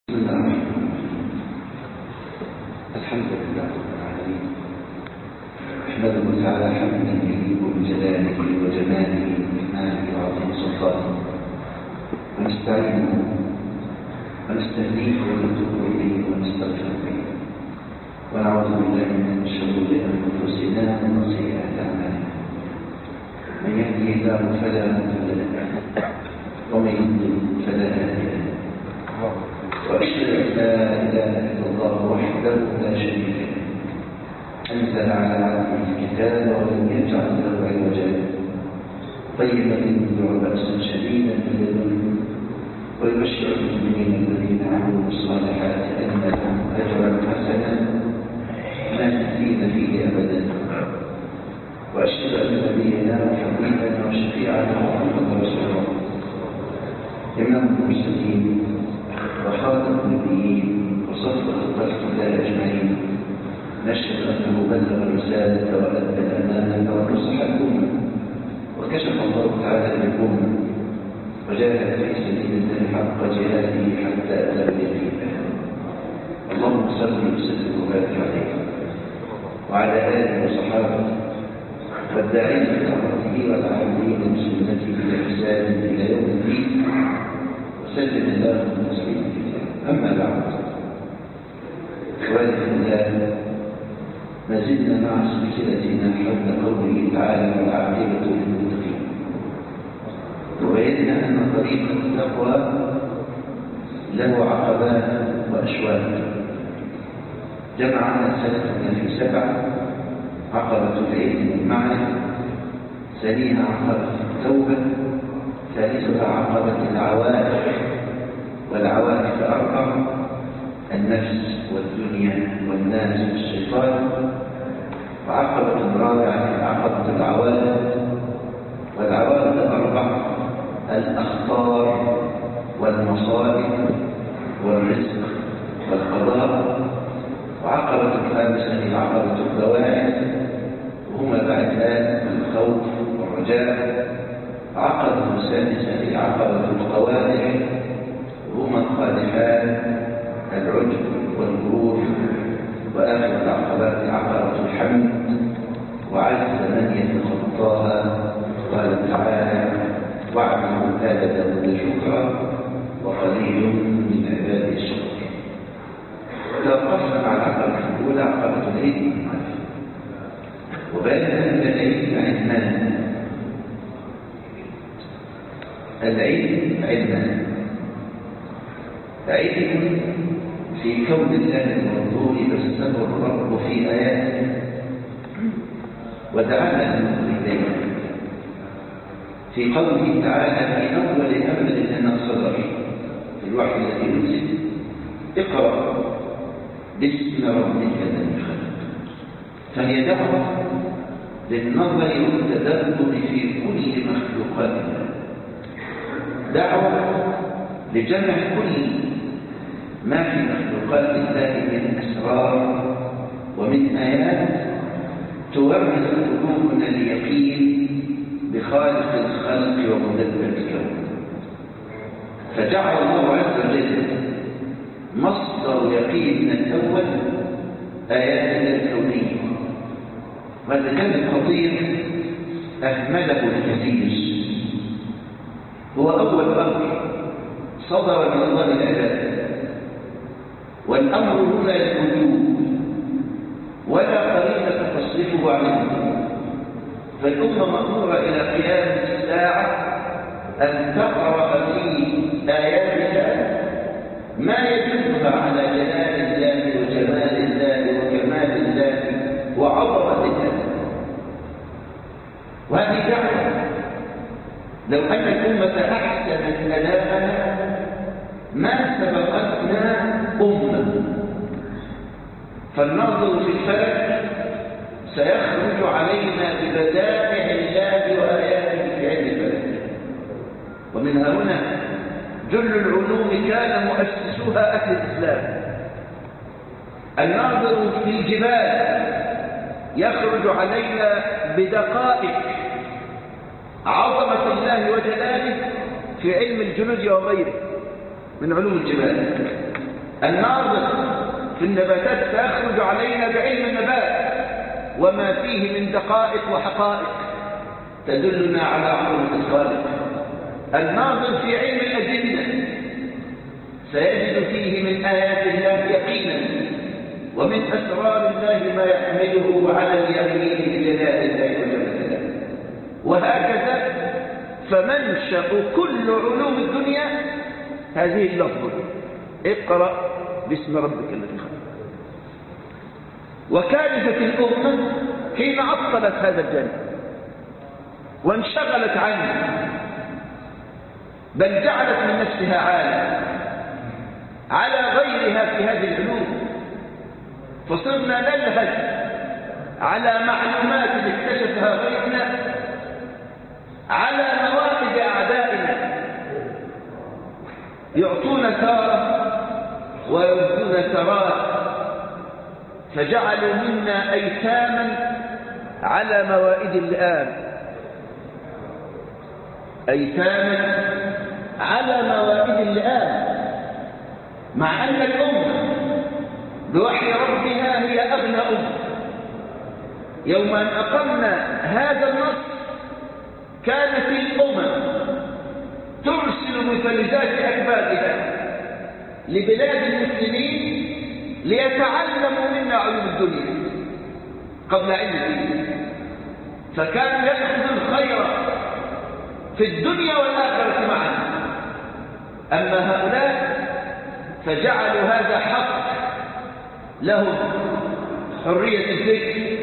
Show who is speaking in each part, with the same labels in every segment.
Speaker 1: بسم الله الرحمن الرحيم. الحمد لله رب العالمين، احمده تعالى حمدا يليق بجلاله وجماله وكماله وعظيم سلطانه، ونستعينه ونستهديه ونتوب اليه ونستغفر به، ونعوذ بالله من شرور انفسنا ومن سيئات اعمالنا. من يهده الله فلا مضل له ومن يضلل فلا هادي له، وأشهد أن لا إله إلا الله وحده لا شريك له، أنزل على عبده الكتاب ولم يجعل له عوجا، قيما ينذر بأسا شديدا من لدنه، ويبشر المؤمنين الذين عملوا الصالحات أن لهم أجرا حسنا ماكثين فيه أبدا. وأشهد أن نبينا وحبيبنا وشفيعنا محمدا رسول الله، إمام المرسلين وخاتم النبيين وصفوة خلق الله أجمعين، نشهد أنه بلغ الرسالة وأدى الأمانة ونصح الأمة، وكشف الله تعالى للأمة، وجاهد في سبيل الله حق جهاده حتى أتى اليقين. اللهم صل وسلم وبارك عليه وعلى آله وصحابه والداعين بدعوته والعاملين بسنته بإحسان إلى يوم الدين، وسلم الله تسليما كثيرا. أما بعد، إخواني في الله، ما زلنا مع سلسلتنا حول قوله تعالى والعاقبة للمتقين، وبينا أن طريق التقوى له عقبات وأشواك. جمعنا سلفنا في 7: عقبة العلم والمعنى، ثانيها عقبة التوبة، ثالثها عقبة العوائق، والعوائق 4: النفس والدنيا والناس والشيطان، وعقبة رابعة عقبة العوائق، والعوائق 4: الأخطار والمصائب والرزق والقضاء، وعقبة 5 عقبة البواعث، وهما بعد ذلك الخوف والرجاء، عقبة 6 عقبة القوادح، وهما القادحان العجب والغرور، وآخر العقبات عقبة الحمد، وعز من يتخطاها. قال تعالى: واعملوا آل داود شكرا وقليل من عبادي الشكر. توقفنا مع العقبة الأولى عقبة العلم، وبين أن العلم علمان: العلم علمان، علم في كون الله المنظور بسه الرب في آياته ودعانا ننظر إليه، في قوله تعالى في أول أمر لنا صدر في الوحي الذي أنزل: اقرأ باسم ربك الذي خلق. فهي دعوة للنظر والتدبر في كل مخلوقات الله، دعوة لجمع كل ما في مخلوقات الله من أسرار ومن آيات تورث قلوبنا اليقين بخالق الخلق ومدبر الكون. فجعل الله عز وجل مصدر يقيننا الأول آياتنا الكونية، وهذا كان خطير أهمله الكثير. هو أول أمر صدر من الله العباد، والأمر هنا للوجوب ولا قرينة تصرفه عن الوجوب، فالأمة مأمورة إلى قيام الساعة أن تقرأ في آيات الله ما يدلها على جلال الله وجمال الله وكمال الله وعظمة الله. وهذه دعوة لو أن الأمة أحسنت أداءها ما سبقتنا أمة. فالناظر في الفلك سيخرج علينا ببدائع الله وآياته في علم الفلك، ومن هنا جل العلوم كان مؤسسوها أهل الإسلام. الناظر في الجبال يخرج علينا بدقائق عظمة الله وجلاله في علم الجيولوجيا وغيره من علوم الجبال.
Speaker 2: الناظر في النباتات سيخرج علينا بعلم النبات وما فيه من دقائق وحقائق تدلنا على عظمة الخالق. الناظر في علم الأجنة سيجد فيه من آيات الله يقينا ومن أسرار الله ما يحمله على اليقين بجلال الله وجلاله. وهكذا فمنشأ كل علوم الدنيا هذه اللفظة: اقرأ باسم ربك الذي خلق. وكارثة الأمة حين عطلت هذا الجانب وانشغلت عنه، بل جعلت من نفسها عالم على غيرها في هذه العلوم، فصرنا نلهج على معلومات اكتشفها غيرنا على مواقف أعدائنا، يعطون تارة ويردون تارات، فجعلوا منا أيتاما على موائد اللئام، أيتاما على موائد اللئام، مع أن الأمة بوحي ربها هي أغنى أمة. يوم أن أقمنا هذا النص كانت الأمم ترسل مفلسات أكبادها لبلاد المسلمين ليتعلموا منا علوم الدنيا قبل علم الدين، فكان يأخذ الخير في الدنيا والآخرة معا. أما هؤلاء فجعلوا هذا حق لهم، حرية الفكر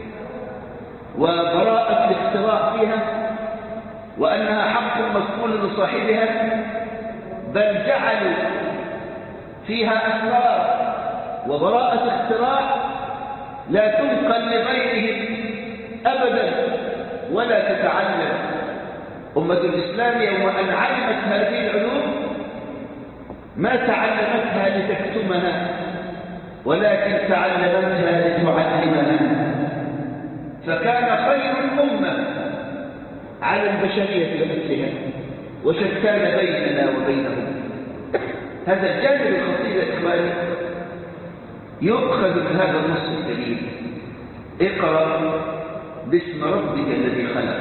Speaker 2: وبراءة الاختراع فيها، وأنها حق مسؤول لصاحبها، بل جعلوا فيها أسرار وبراءة اختراع لا تنقل لغيرهم أبدا ولا تتعلم. أمة الإسلام يوم أن علمت هذه العلوم ما تعلمتها لتكتمها، ولكن تعلمتها لتعلمنا، فكان خير الأمة على البشرية بمثلها، وشتان بيننا وبينهم. هذا الجانب الخطير يا إخواني يؤخذ من هذا النص الكريم: اقرأ باسم ربك الذي خلق.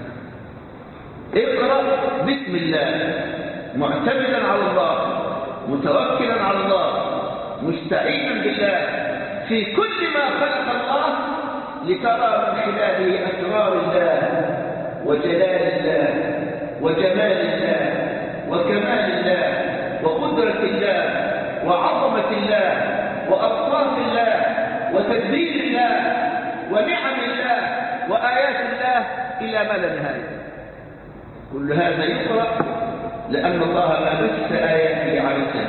Speaker 2: اقرأ باسم الله، معتمدا على الله، متوكلا على الله، مستعينا بالله في كل ما خلق الله، لترى من خلاله أسرار الله وجلال الله وجمال الله وكمال الله وقدرة الله وعظمة الله وأطراف الله وتدبير الله ونعم الله وآيات الله إلى ما لا نهاية. كل هذا يقرأ لأن الله ما بث آياته عبثا،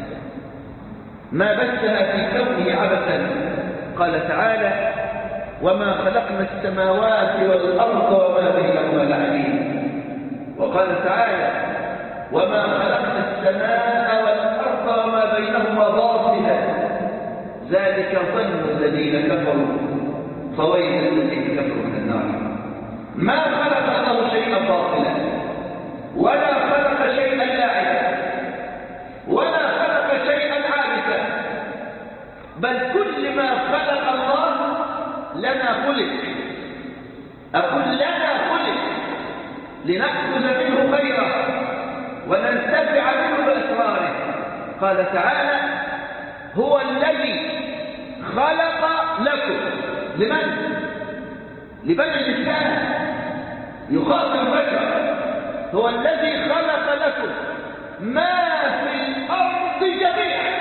Speaker 2: ما بثها في كونه عبثا. قال تعالى: وما خلقنا السماوات والأرض وما بينهما لاعبين. وقال تعالى: وما خلقنا السماء والأرض وما بينهما باطلا ذلك ظن الذين كفروا فويل للذين كفروا من النار. ما خلق الله شيئا باطلا، ولا خلق شيئا لاعبا، ولا خلق شيئا عابثا، بل كل ما خلق الله لنا خلق. أقول لنا خلق لنأخذ منه خيرا وننتفع منه بأسراره. قال تعالى: هو الذي خلق لكم. لمن؟ لبني الإنسان، يخاطب البشر. هو الذي خلق لكم ما في الأرض جميعا،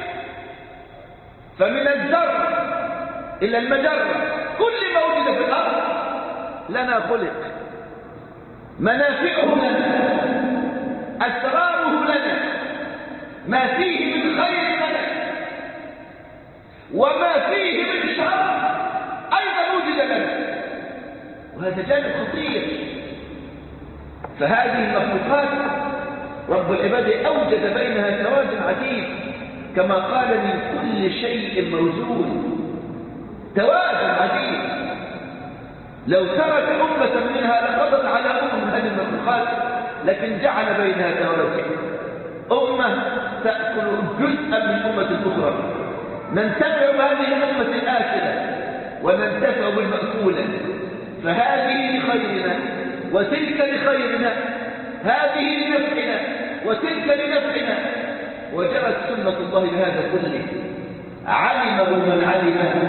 Speaker 2: فمن الذر إلى المجرة كل ما وجد في الأرض لنا خلق، منافعه لنا، أسراره لنا، ما فيه من خير لنا وما فيه من شر أيضا وجد لنا. وهذا جانب خطير. فهذه المخلوقات رب العباد أوجد بينها توازن عجيب، كما قال: من كل شيء موزون. توازن عجيب. لو ترك أمة منها لقضت على أمم هذه المخلوقات، لكن جعل بينها توازن. أمة تأكل جزءا من أمة أخرى، ننتفع بهذه الأمة الآكلة وننتفع بالمأكولة، فهذه لخيرنا وتلك لخيرنا، هذه لنفعنا وتلك لنفعنا. وجرت سنة الله بهذا كله، علمه من علمه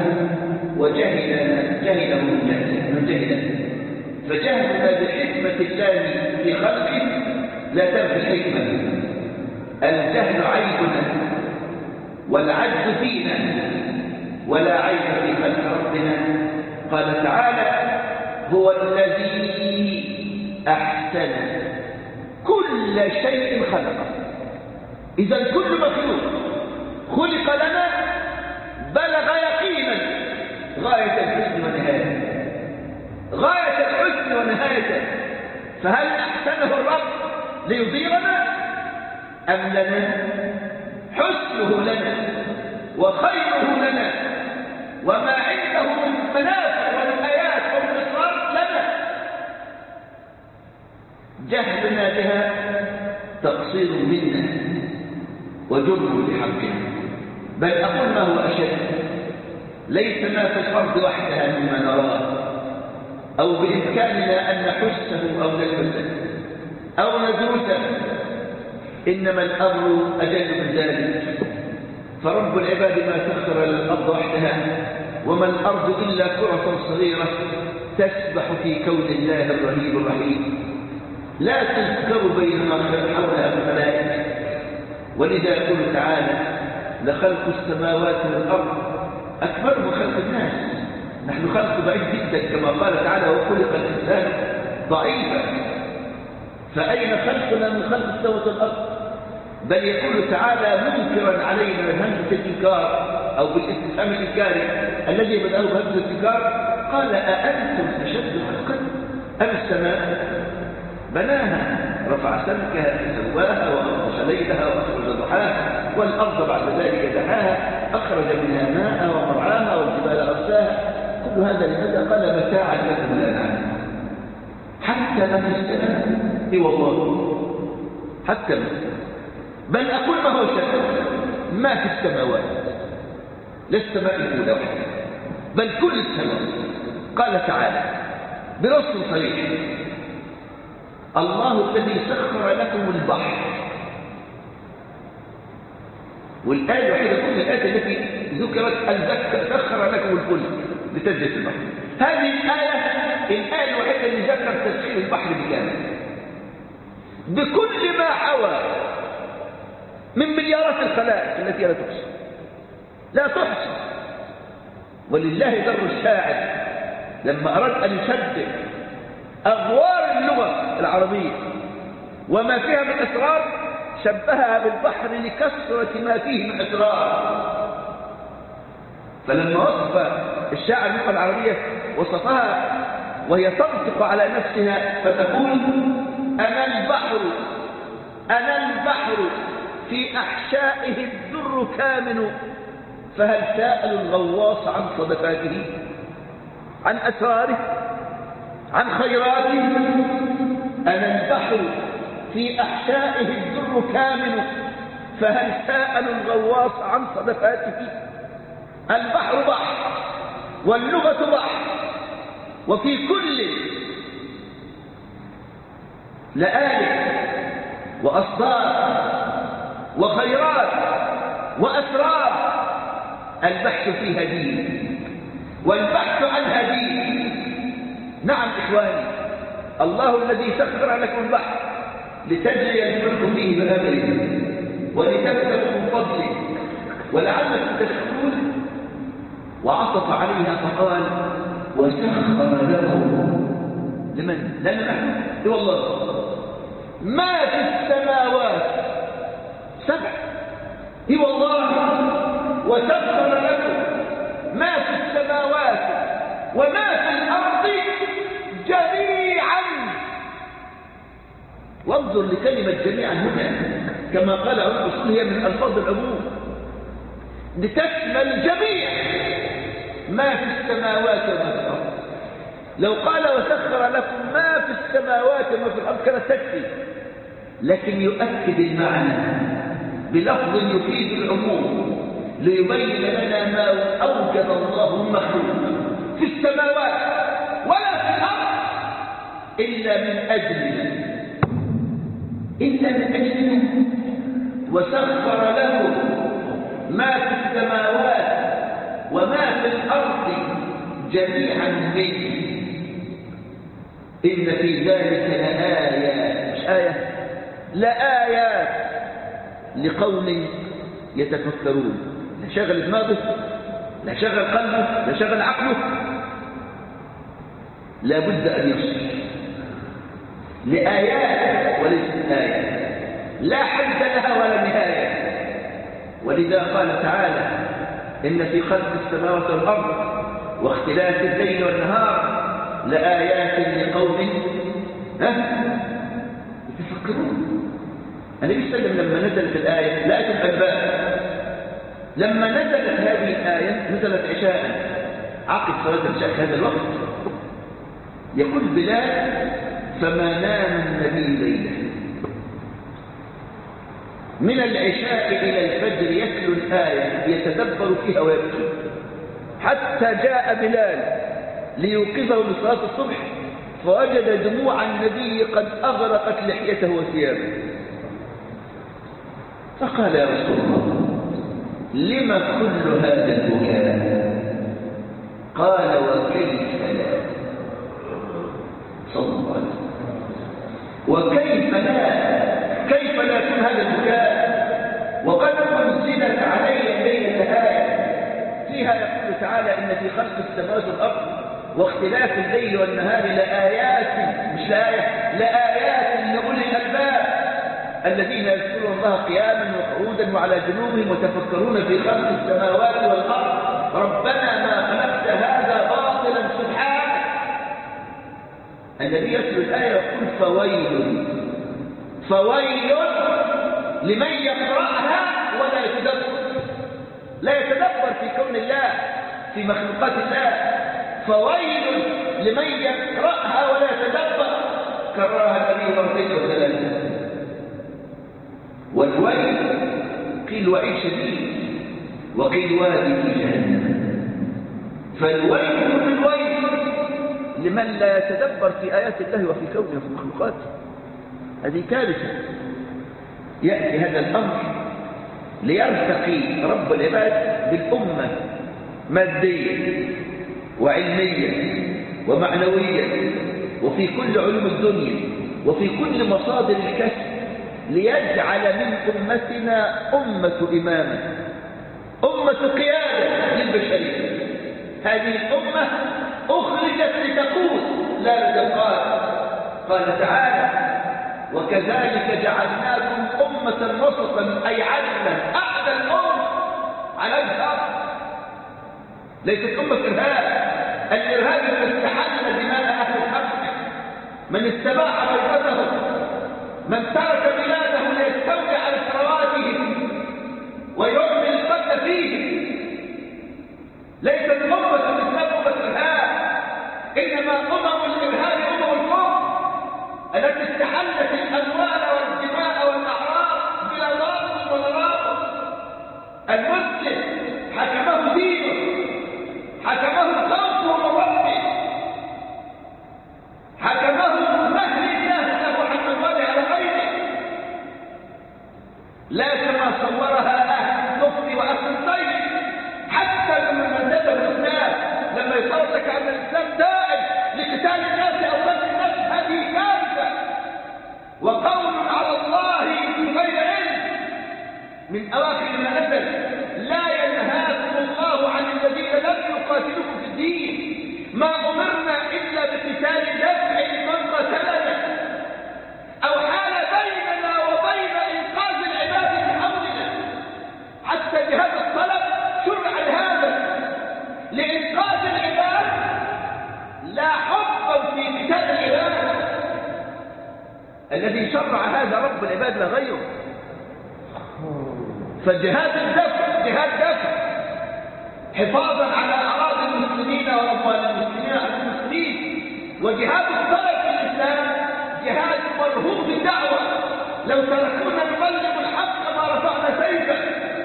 Speaker 2: وجهله من جهله. فجهلنا بحكمة الله في خلقه لا تنفي الحكمة. الجهل عيبنا والعجز فينا، ولا عيب في خلق ربنا. قال تعالى: هو الذي أحسن كل شيء خلقه. إذا كل مخلوق خلق لنا بلغ يقينا غاية الحسن ونهايته، غاية الحسن ونهايته. فهل أحسنه الرب ليضيرنا أم لنا؟ حسنه لنا وخيره لنا، وما عنده من منافع ومن آيات ومن أسرار لنا. جهلنا بها تقصير منا وجرم بحقنا. بل أقول ما هو أشد، ليس ما في الأرض وحدها مما نراه أو بإمكاننا أن نحسه أو نلمسه أو ندرسه، إنما الأمر أجل من ذلك. فرب العباد ما سخر الأرض وحدها، وما الأرض إلا كرة صغيرة تسبح في كون الله الرهيب الرحيم، لا تذكر بينما حولها الملائكة. ولذا يقول تعالى: لخلق السماوات والأرض أكبر من خلق الناس. نحن خلق ضعيف جدا كما قال تعالى: وخلق الإنسان ضعيفا. فأين خلقنا من خلق السماوات والأرض؟ بل يقول تعالى منكرا علينا من همزة الإنكار أو بالاستفهام الإنكاري الذي بدأه بهمزة الإنكار، قال: أأنتم أشد خلقا أم السماء بناها رفع سمكها فسواها وأغطش ليلها وأخرج ضحاها والأرض بعد ذلك دحاها أخرج منها ماءها ومرعاها والجبال أرساها. كل هذا لماذا؟ قال: متاعا لكم لا نعلم. حتى ما في السماء والله حتى ما. بل أقول ما هو شك، ما في السماوات، لا السماء الأولى وحدها بل كل السماوات. قال تعالى بنص صريح: الله الذي سخر لكم البحر. والآية الوحيدة كل الآيات التي ذكرت أن سخر لكم الفلك لتجري في البحر. هذه الآية الوحيدة اللي ذكرت تسخير البحر بكامل بكل ما حوى من مليارات الخلائق التي لا تحصى لا تحصى. ولله در الشاعر لما أراد أن يشبه أغوار اللغة العربية وما فيها من أسرار شبهها بالبحر لكثرة ما فيه من أسرار. فلما وصف الشاعر اللغة العربية وصفها وهي تنطق على نفسها فتقول: أنا البحر في أحشائه الدر كامن، فهل سائل الغواص عن صدفاته، عن أسراره، عن خيراته؟ أنا البحر في أحشائه الدر كامن، فهل سائل الغواص عن صدفاته؟ البحر بحر واللغة بحر، وفي كل لآلئ وأصدار وخيرات وأسرار. البحث فيها دين والبحث عنها دين. نعم إخواني، الله الذي سخر لكم البحر لتجري الفلك فيه بأمره ولتبتغوا من فضله ولعلكم تشكرون. وعطف عليها فقال: وسخر لكم. لمن؟ لنا نحن؟ والله ما في السماوات سبع، والله وسخر لكم ما في السماوات وما في الأرض جميعا. وانظر لكلمة جميعا هنا كما قال الرسول هي من ألفاظ العموم لتشمل جميع ما في السماوات وما في الأرض. لو قال وسخر لكم ما في السماوات وما في الأرض كانت تكفي، لكن يؤكد المعنى بلفظ يفيد العموم ليبين لنا ما أوجد الله المخلوق في السماوات ولا في الأرض إلا من أجلنا وسخر له ما في السماوات وما في الأرض جميعا منه إن في ذلك لآيات مش آية لآيات لقوم يتفكرون لا شغل دماغه لا شغل قلبه لا شغل عقله لا بد أن يفصل لآيات وليست آية لا حد لها ولا نهاية ولذا قال تعالى إن في خلق السماوات والأرض واختلاف الليل والنهار لآيات لقوم يتفكرون. النبي صلى الله عليه وسلم لما نزلت الآية لا الأنباء لما نزلت هذه الآية نزلت عشاء عقب صلاة العشاء في هذا الوقت يقول بلال فما نام النبي ليلة من العشاء إلى الفجر يتلو الآية يتدبر فيها ويبكي حتى جاء بلال ليوقظه لصلاة الصبح فوجد دموع النبي قد أغرقت لحيته وثيابه فقال يا رسول الله لما كل هذا البكاء قال وكيف لا صلى الله عليه وسلم وكيف لا يكون هذا البكاء وقد أنزلت علي الليلة آية فيها يقول تعالى إن في خلق السماوات والأرض واختلاف الليل والنهار لآيات مش لآيات لأولي الألباب الذين يذكرون الله قياما وقعودا وعلى جنوبهم وتفكرون في خلق السماوات والأرض ربنا ما خلقت هذا باطلا سبحانك. الذي يتلو الآية يقول فويل لمن يقرأها ولا يتدبر في كون الله في مخلوقات الله فويل لمن يقرأها ولا يتدبر كررها النبي مرتين وثلاثة. والويل قيل وعيد شديد وقيل وادي في جهنم فالويل لمن لا يتدبر في آيات الله وفي كونه وفي مخلوقاته. هذه كارثة. يأتي هذا الأمر ليرتقي رب العباد بالأمة ماديا وعلميا ومعنويا وفي كل علوم الدنيا وفي كل مصادر الكسب ليجعل من أمتنا أمة إمامة أمة قيادة للبشرية. هذه الأمة أخرجت لتقود لا لتقال. قال تعالى وكذلك جعلناكم أمة وسطا أي عدلا أعلى الأمم على الأرض. ليست أمة إرهاب. الإرهاب من استحل دماء أهل الحق من استباح بيضتهم من ترك بلاده ليستولي على ثرواتهم ويعمل القتل فيه. ليست أمة الإسلام أمة إرهاب إنما الإرهاب الكفر التي استحلت الأموال والدماء والأعراض بلا ضابط ولا رابط. المسلم حكمه دينه حكمه خوفه وربه حكمه مهل الله له عن الوالي على غيره لا كما صورها أهل الكفر وأهل الطيب. حتى من ندب الإسلام لما يصور لك أن الإسلام دائم لقتال الناس أو قتل الناس هذه كارثة وقول على الله بغير علم. من أواخر ما نزل لا ينهاكم الله عن الذين لم يقاتلوكم في الدين ما أمرنا إلا بقتال دفع من قتلنا أو حال بيننا وبين إنقاذ العباد بحولنا. حتى بهذا الطلب شرع هذا لإنقاذ العباد لا حبا في قتال العباد. الذي شرع هذا رب العباد لا غيره. فجهاد الدفع جهاد دفع حفاظا على أراضي المسلمين وأموال المسلمين على المسلمين. وجهاد الطلب في الإسلام جهاد مرهوب الدعوة لو تركونا نبلغ الحق ما رفعنا سيفا،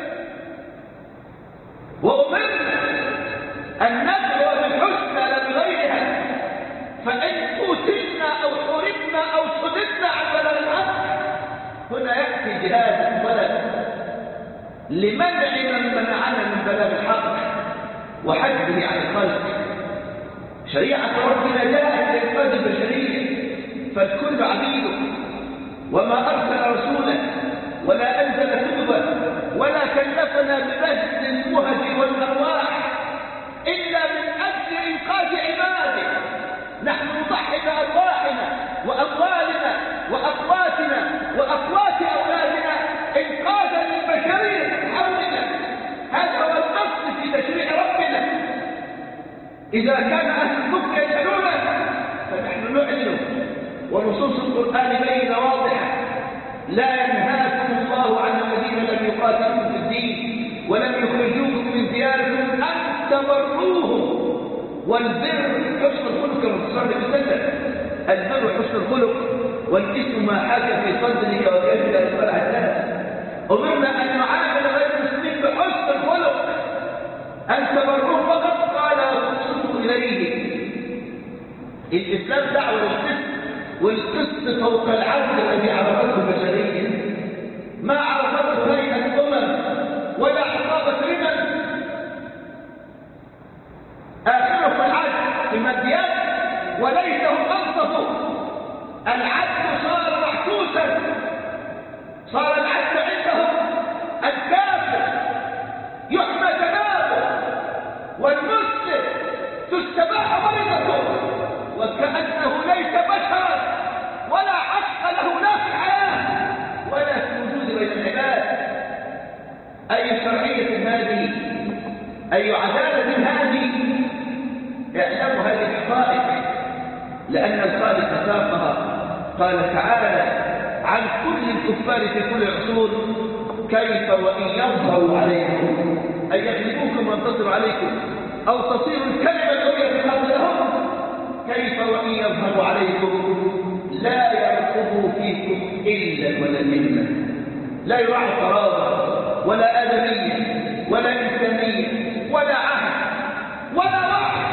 Speaker 2: وأمرنا أن ندعو بالحسنى لا بغيرها، فإن قتلنا أو حرمنا أو صددنا عن بلد الحق هنا يأتي جهاد البلد لمنع من منعنا من بلد الحق وحجبه عن الخلق. شريعة ربنا جاءت لإنقاذ البشرية، فالكل عبيده، وما أرسل رسولا ولا أنزل كتبا ولا كلفنا ببذل المهج والأرواح إلا من أجل إنقاذ عباده. نحن نضحي بأرواحنا وأموالنا وأقواتنا وأقوات أولادنا إنقاذا للبشرية حولنا. هذا هو الأصل في تشريع ربنا. إذا كان أهل الكفر يسألونه فنحن نعلن، ونصوص القرآن بينة واضحة: لا ينهاكم الله عن الذين لم يقاتلوكم في الدين ولم يخرجوكم من دياركم أن تبروهم. والبر حسن الخلق والصالح بالسنة. البر حسن الخلق، والإثم ما حاك في صدرك وكيف لا يصلح الناس. أمرنا أن نعامل غير المسلمين بحسن الخلق، أن تبروه فقط قال وتقسطوا إليه. الإسلام دعوة للقسط، والقسط فوق العدل الذي عرفته البشرية، ما عرفته هيئة الأمم ولا عقابة ربا. آخره في العدل في الماديات وليس هو أنصفه. العدل صار محسوسا، صار العدل عندهم الكافر يحمى جنابه والمسلم تستباح مرضته وكأنه ليس بشرا ولا حق له نفعا ولا في وجود بين العباد. أي شرعية هذه؟ أي عدالة هذه؟ اعلموا هذه الحقائق، لأن الخالق ساقها. قال تعالى عن كل الكفار في كل العصور: كيف وإن يظهروا عليكم أن يغلبوكم وينتصروا عليكم أو تصير الكلمة القوية في الأرض لهم. كيف وإن يظهروا عليكم لا يرقبوا فيكم إلا ولا ذمة، لا يراعوا قرابة ولا آدمية ولا إنسانية ولا عهد ولا وعد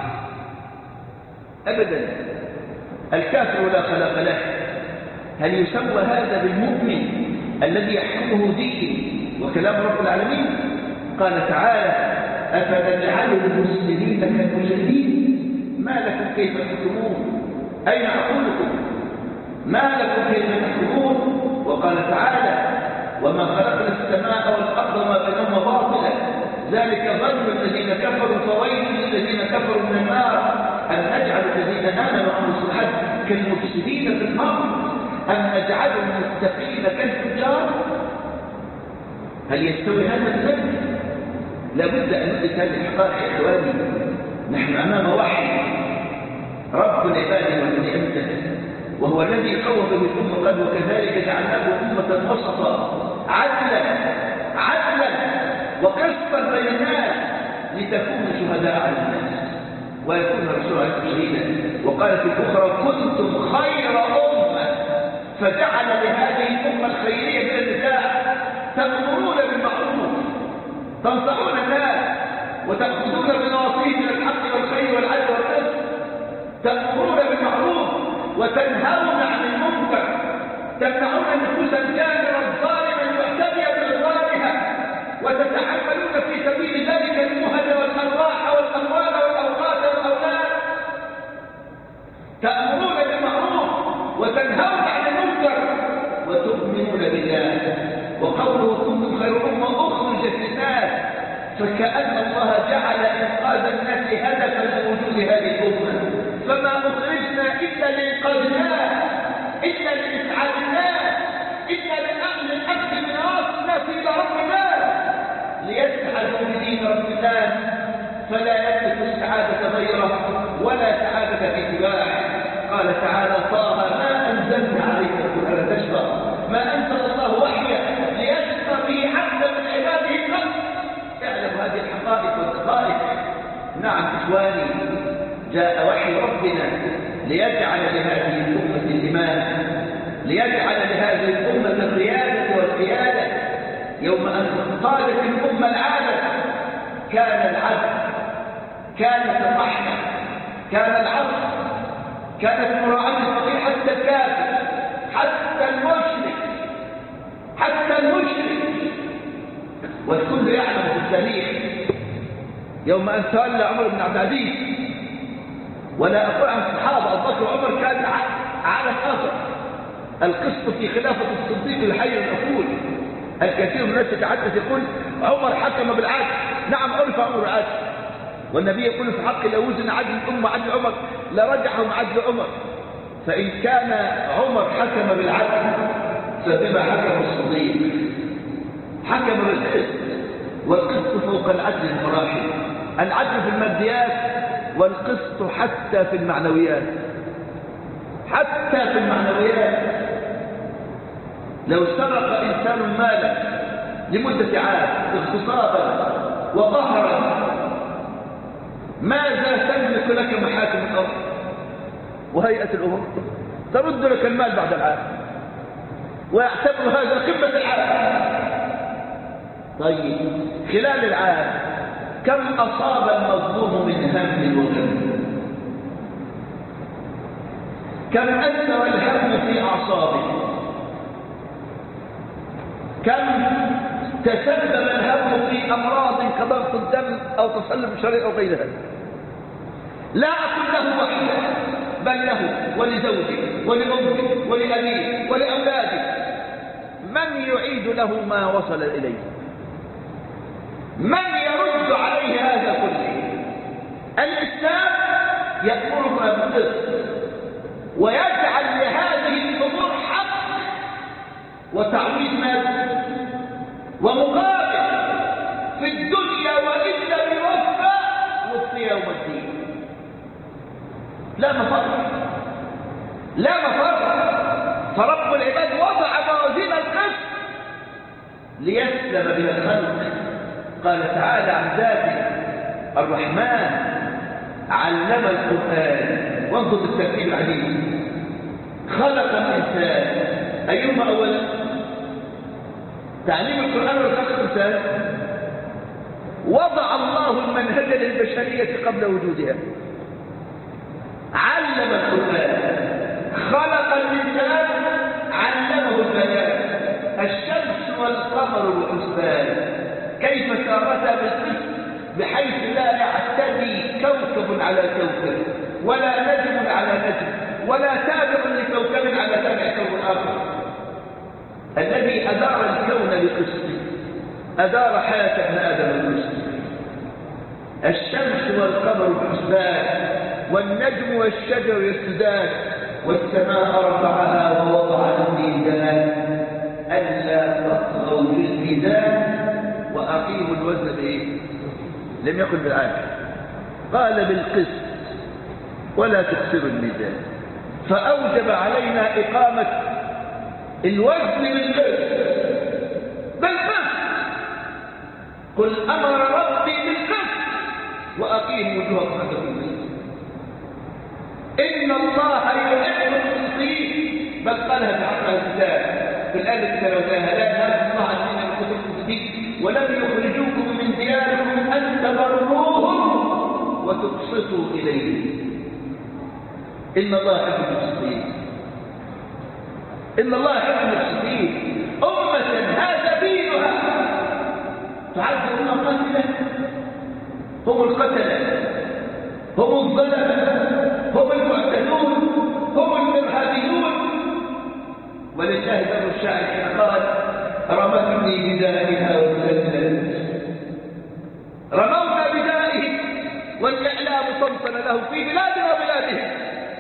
Speaker 2: أبدا. الكافر لا خلاق له. هل يسمى هذا بالمؤمن الذي يحكمه دين وكلام رب العالمين؟ قال تعالى: أفنجعل المسلمين كالمجرمين ما لكم كيف تحكمون؟ أين عقولكم؟ ما لكم كيف تحكمون؟ وقال تعالى: وما خلقنا السماء والأرض وما بينهما باطلا ذلك ظن الذين كفروا فويل للذين كفروا من النار. أن نجعل الذين آمنوا وعملوا الصالحات كالمفسدين في الأرض أم نجعل المتقين كالفجار؟ هل يستوي هذا الذنب؟ لابد أن ندرك هذه الحقائق يا إخواني. نحن أمام وحي رب العباد والذي أمسك، وهو الذي قوم به الأمة قد وكذلك جعلناه أمة وسطا عدلا وقسطا بين الناس لتكونوا شهداء على الناس ويكون الرسول عليكم شهيدا. وقال في الأخرى: كنتم خير أمة، فجعل لهذه الأمة الخيرية من النساء تأمرون بالمعروف، تنصحون الناس، وتأخذون بنواصيهم من الحق والخير والعدل والقسط، تأمرون بالمعروف وتنهون عن المنكر، تمنعون نفوسا كافرا ظالما معتديا بإضرارها، وتتحملون في سبيل ذلك المهج والأرواح والأموال والأوقات والأولاد. تأمرون بالمعروف وتنهون عن المنكر وتؤمنون بالله. وقوله: كنتم خير أمة أخرجت للناس، فكأن الله جعل إنقاذ الناس هدفا لوجود هذه الأمة. فما أخرجنا إلا لإنقاذ الناس، إلا لإسعاد الناس، إلا لأمن الأخذ من راس الناس إلى رب الناس ليسعدوا بدين رب الناس، فلا يملك السعادة غيره ولا سعادة في سواه. قال تعالى: طه ما أنزلنا عليك القرآن تشقى، ما أنزل الله وحيا ليشقى به عبدا من عباده الخلق. اعلم هذه الحقائق والدقائق. نعم إخواني، جاء وحي ربنا ليجعل لهذه الأمة الإمام، ليجعل لهذه الأمة القيادة والسيادة. يوم أن قالت الأمة العادة كان العدل، كانت الرحمة، كان العطف، كانت مراعاة الفقير حتى الكافر، حتى المشرك، والكل يعلم في التاريخ. يوم أن تولى عمر بن عبد العزيز، ولا أقول عن الصحابة، أبو بكر وعمر كان على الآخر. القسط في خلافة الصديق الحي الأصول. الكثير من الناس يتحدث يقول عمر حكم بالعدل. نعم عرف عمر العدل، والنبي يقول في حق لو وزن عدل الأمة عدل عمر لرجعهم عدل عمر. فإن كان عمر حكم بالعدل فبما حكم الصديق؟ حكم بالقسط، والقسط فوق العدل المراحل. العدل في الماديات والقسط حتى في المعنويات. حتى في المعنويات. لو سرق إنسان مالا لمدة عام اغتصابا وقهرا، ماذا تملك لك محاكم الأرض وهيئة الأمور؟ ترد لك المال بعد العام، ويعتبر هذا قمة العام. طيب خلال العام كم أصاب المظلوم من هم وغم؟ كم أثر الهم في أعصابه؟ كم تسبب الهم في أمراض كضغط الدم أو تصلب الشرايين أو غيرها؟ لا أقول له وحده، بل له ولزوجه ولأمه ولأبيه ولأولاده. من يعيد له ما وصل إليه؟ من يرد عليه هذا كله؟ الإسلام يأمرنا بالقسط ويجعل لهذه الأمور حق وتعويض مادي ومقابل في الدنيا، وإن لم يوفى وفي يوم الدين. لا مفر، لا مفر. فرب العباد وضع موازين القسط ليسلم بها الخلق. قال تعالى عن ذاته الرحمن علم القرآن. وانظر الترتيب العليم. خلق الإنسان، أيهما أولا؟ تعليم القرآن ولا خلق الإنسان؟ وضع الله المنهج للبشرية قبل وجودها. علم القرآن، خلق الإنسان، علمه البيان. الشمس والقمر والحسبان كيف سارتا بالقسط بحيث لا يعتدي كوكب على كوكب، ولا نجم على نجم، ولا تابع لكوكب على تابع كوكب آخر. الذي أدار الكون بقسطه، أدار حياة ابن آدم بقسطه. الشمس والقمر بحسبان، والنجم والشجر يسجدان، والسماء رفعها ووضع الميزان ألا تطغوا في الميزان وأقيموا الوزن بإيه؟ لم يقل بالعدل، قال بالقسط ولا تكسروا الميزان. فأوجب علينا إقامة الوزن بالقسط. قل أمر ربي بالقسط وأقيموا وجوهكم عند كل مسجد. إن الله يحب المقسطين، بل قالها في حق الكتاب في الآية التي تلوناها: لا ينهاكم الله عن الذين لم يقتلوكم في الدين ولم يخرجوكم من دياركم أن تبروهم وتقسطوا إليهم. إن الله يحب المقسطين، إن الله يحب المقسطين. أمة هذا دينها تعذبون قتلة، هم القتلة، هم الظلمة، هم المعتدون، هم الإرهابيون. ولله در الشاعر حين قال: رمتني بدائها وسلت. رمونا بدائهم والإعلام طمطن له في بلادنا وبلادهم.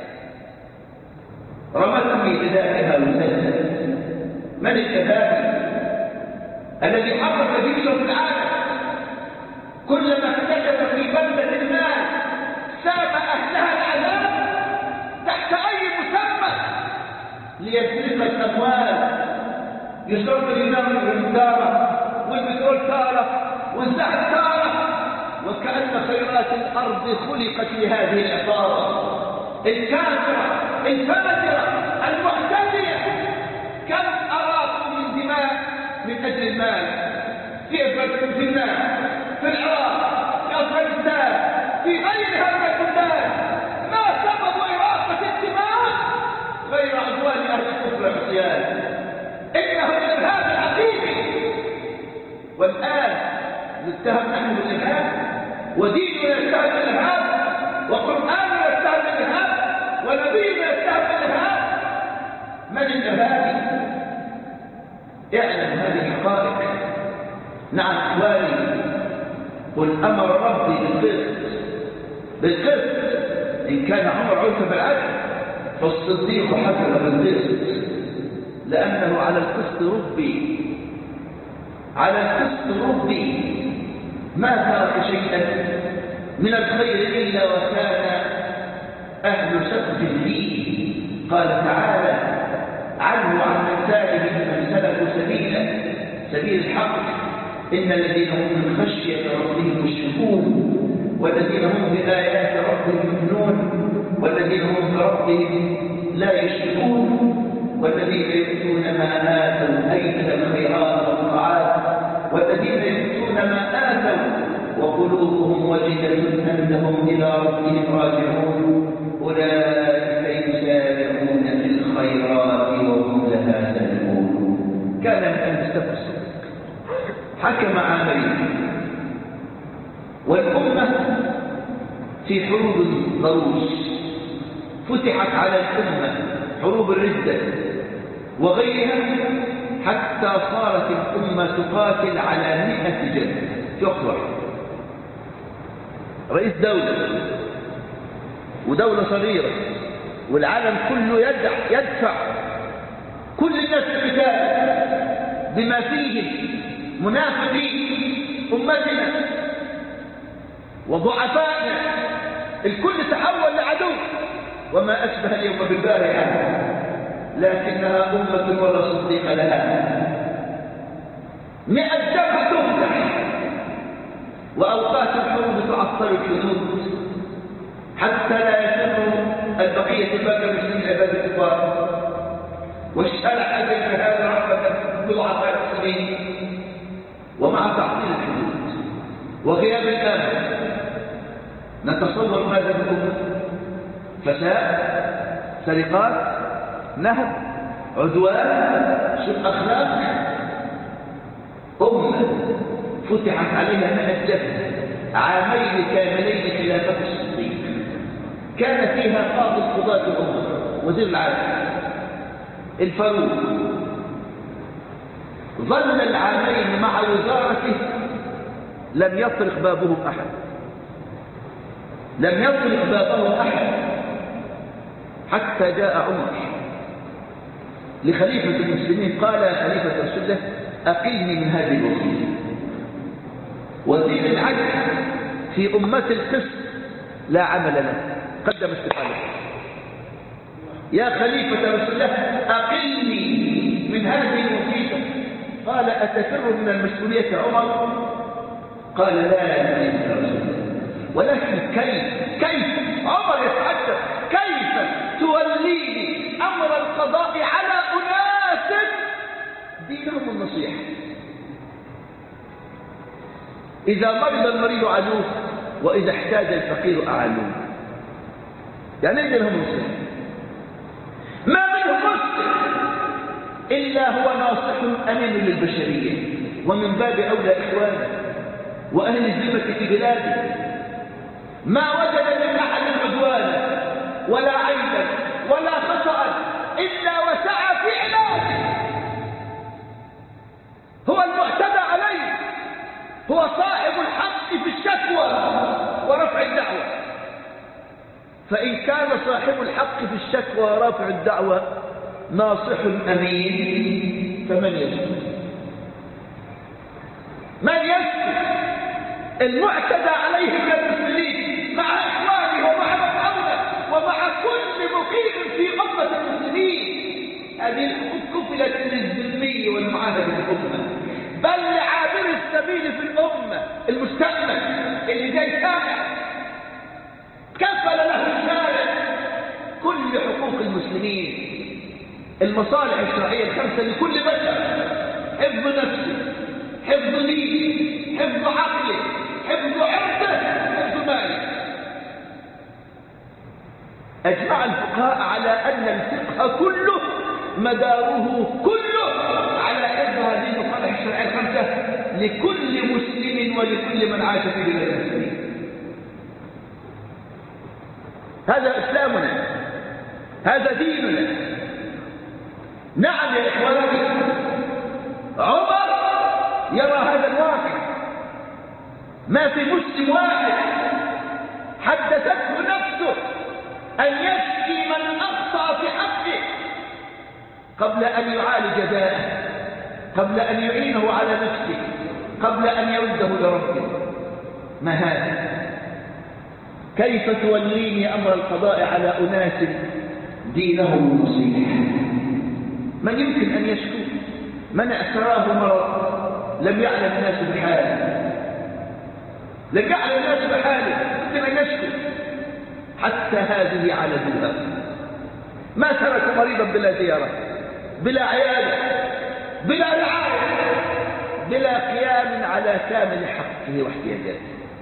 Speaker 2: رمتني بدائها وسلت. من الكذاب الذي حرك جيشه في العالم؟ كلما اكتشف في بلدة المال ساب أهلها العذاب تحت أي مسمى ليسرق الأموال. يشرب الإمام تارة، والبترول تارة، والزهر تارة، وكأن خيرات الأرض خلقت لهذه العصابة الكافرة الفاجرة المعتدية من المال في أفغانستان، في العراق، في أفغانستان، في غيرها من البلدان، ما سبب إراقة الدماء غير عدوان أهل الكفر والعصيان. إنه الإرهاب الحقيقي. والآن نتهم نحن بالإرهاب، وديننا يتهم بالإرهاب، وقرآننا يتهم بالإرهاب، ونبينا يتهم بالإرهاب. من الإرهابي؟ اعلم هذه الحقائق. نعم إخواني، قل أمر ربي بالقسط. إن كان عمر عرف بالعدل فالصديق حكم بالقسط، لأنه على القسط ربي، على القسط ربي. ما ترك شيئا من الخير إلا وكان أهل سقف فيه. قال تعالى عنه وعن أمثاله من سلكوا سبيل الحق، إن الذين هم من خشية ربهم مشفقون، والذين هم بآيات ربهم يؤمنون، والذين هم بربهم لا يشركون، والذين يؤتون ما آتوا أي من الخيرات والطاعات، والذين يؤتون ما آتوا وقلوبهم وجلة أنهم إلى ربهم راجعون، أولئك يسارعون في الخيرات وهم لها سابقون. كان من مستقصد حكم عامين، والأمة في حروب ضروس فتحت على الأمة، حروب الردة وغيرها، حتى صارت الأمة تقاتل على 100 جنة يخبر. رئيس دولة ودولة صغيرة والعالم كله يدفع كل الناس القتال بما فيه منافقي أمتنا وضعفائنا، الكل تحول لعدو، وما أشبه اليوم بالبارحة، لكنها أمة ولا صديق لها. 100 جبهة تفتح، وأوقات الحروب تعطل الحدود حتى لا يسموا البقية الباقية المسلمين عباد الكفار، والشارع أجل هذا رحمة بضعة المسلمين. ومع تعطيل الحدود وغياب الأمن نتصور ماذا بالأمة؟ فساد، سرقات، نهب، عدوان، سوء أخلاق. أمة فتحت عليها 100 جبهة، عامين كاملين خلافة الصديق، كان فيها قاضي القضاة الأمة، وزير العدل الفاروق، ظل العامين مع وزارته لم يطرق بابهم أحد، لم يطرق بابه أحد، حتى جاء عمر لخليفة المسلمين قال يا خليفة رسول الله أقلني من هذه الوظيفة. وزير العدل في أمة القسط لا عمل له، قدم استقالته. يا خليفة رسول الله أقلني من هذه الوظيفة. قال أتفر من المسؤولية يا عمر؟ قال لا يا خليفة رسول الله، ولكن كيف عمر يتحدث كيف توليني أمر القضاء على أناس دينهم النصيحة؟ إذا مرض المريض عدوه، وإذا احتاج الفقير أعانوه. يعني إذا لهم نصيحة، ما منهم مسلم إلا هو ناصح أمين للبشرية، ومن باب أولى إخوانه وأهل الذمة في بلاده. ما وجد من أحد عدوانا ولا عيبا ولا خطأ إلا وسعى في علاجه. هو المعتدى عليه، هو صاحب الحق في الشكوى ورفع الدعوة. فإن كان صاحب الحق في الشكوى ورفع الدعوة ناصح أمين، فمن يسكت؟ من يسكت؟ المعتدى عليه من المسلمين مع إخوانه ومع مفعوله ومع كل مقيم في أمة المسلمين. هذه الحقوق كفلت للذمي والمعاهد في الأمة، بل لعابر السبيل في الأمة، المستأمن اللي جاي سامع كفل له الشارع كل حقوق المسلمين، المصالح الشرعية الخمسة لكل بشر: حفظ نفسه حفظ دينه، حفظ عقله، حفظ عرضه، حفظ ماله. أجمع الفقهاء على أن الفقه كله مداره كله على حفظ هذه المصالح الشرعية الخمسة لكل مسلم ولكل من عاش في بلاد المسلمين. هذا إسلامنا، هذا ديننا. نعم يا إخواني، عمر يرى هذا الواقع. ما في مسلم واحد حدثته نفسه أن يشكي من أخطأ في حقه قبل أن يعالج داءه، قبل أن يعينه على نفسه، قبل أن يرده لربه. ما هذا؟ كيف توليني أمر القضاء على أناس دينهم مصيح؟ من يمكن أن يشكو؟ من اعتراه مرض لم يعلم الناس بحاله، لم يعلم الناس بحاله، يمكن أن يشكو. حتى هذه على ذلها ما تركوا مريضا بلا زيارة، بلا عيادة، بلا رعاية، بلا قيام على كامل حقه واحتياجاته.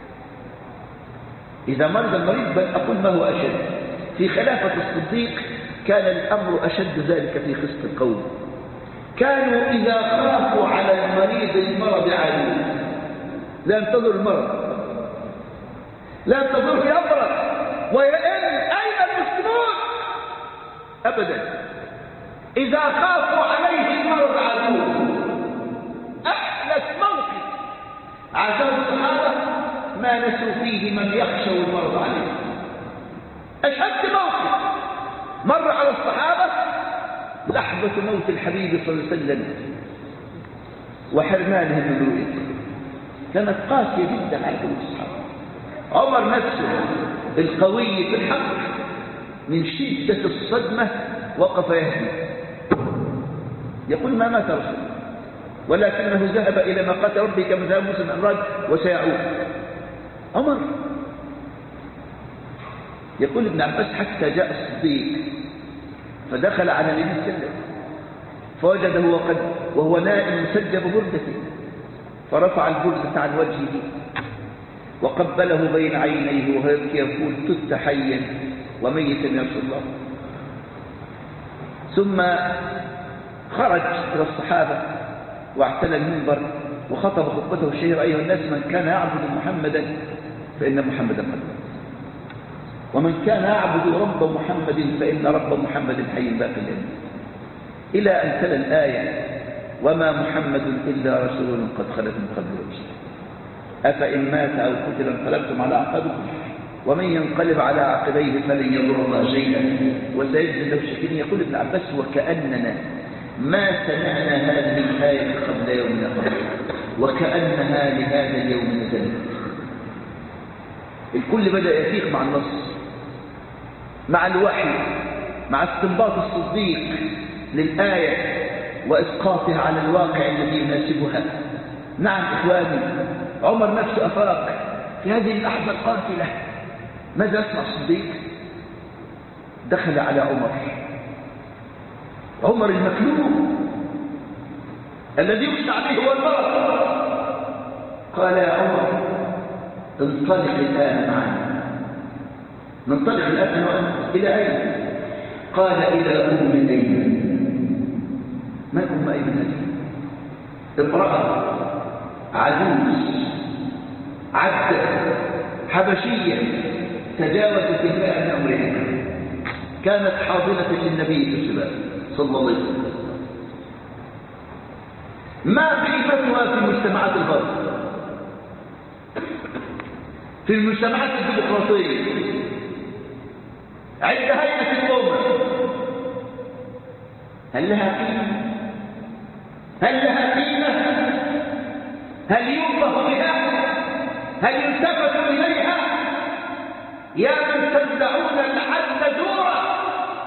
Speaker 2: إذا مرض المريض، بل أقول ما هو أشد، في خلافة الصديق كان الأمر أشد ذلك في خصة القوم. كانوا إذا خافوا على المريض المرض عادوا، لا ينتظر المرض، لا ينتظر يمرض ويئن. أين المسلمون؟ أبدا. إذا خافوا عليه المرض عادوه. أحدث موقف عزاء الصحابة ما نسوا فيه من يخشى المرض عليه. أشد موقف مر على الصحابة لحظة موت الحبيب صلى الله عليه وسلم وحرمانه من رؤيته، كانت قاسية جدا على قلوب الصحابة. عمر نفسه القوي في الحق من شدة الصدمة وقف يهدي، يقول ما مات رسول ولكنه ذهب إلى ما قاتل ربي كما ذهب موسى الأمراض وسيعود. عمر يقول ابن عباس حتى جاء الصديق فدخل على النبي صلى الله عليه وسلم فوجده وهو نائم مسجب بردته، فرفع البردة عن وجهه وقبله بين عينيه وهو يبكي يقول تت حيا وميتا يا رسول الله. ثم خرج إلى الصحابة واعتلى المنبر وخطب خطبته الشهيرة: أيها الناس، من كان يعبد محمدا فإن محمدا قد مات، ومن كان يعبد رب محمد فإن رب محمد حي باق الأمين، إلى أن تلا الآية: وما محمد إلا رسول قد خلت من قبله الرسل أفإن مات أو قتل انقلبتم على أعقابكم ومن ينقلب على عقبيه فلن يضر الله شيئا وسيجزي له الشاكرين. يقول ابن عباس: وكأننا ما سمعنا هذه الآية قبل يومنا قبل، وكأنها لهذا اليوم نزلت. الكل بدأ يفيق مع النص، مع الوحي، مع استنباط الصديق للآية وإسقاطها على الواقع الذي يناسبها. نعم إخواني، عمر نفسه أفاق في هذه اللحظة القاتلة. ماذا يصنع الصديق؟ دخل على عمر المكلوم الذي يخشى عليه هو المرض. قال: يا عمر انطلق الآن معنا. ننطلق الآن إلى أين؟ قال: إلى أم أيمن. ما أم أيمن هذه؟ امرأة عجوز عبدة حبشية تجاوزت الماء من أمرها، كانت حاضنة للنبي صلى الله عليه وسلم. ما قيمتها في مجتمعات الغرب، في المجتمعات الديمقراطية عند هيئة الأمة؟ هل لها قيمة؟ هل لها قيمة؟ هل ينظر بها؟ هل يلتفت إليها؟ يا من تدعون العدل دورا.